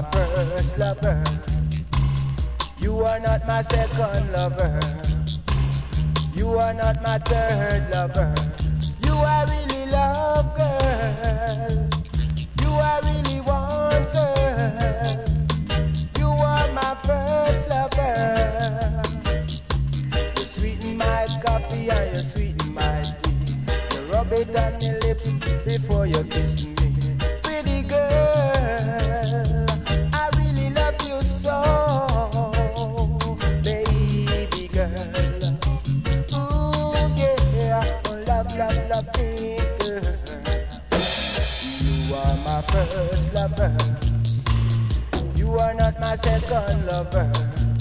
first lover. You are not my second lover. You are not my third lover. You are really love, girl. You are really one, girl. You are my first lover. You sweeten my coffee and you sweeten my tea. You rub it on your lips before you kiss me. Pretty girl, I really love you so, baby girl. Ooh yeah, oh, love, love, love me, girl. You are my first lover. You are not my second lover.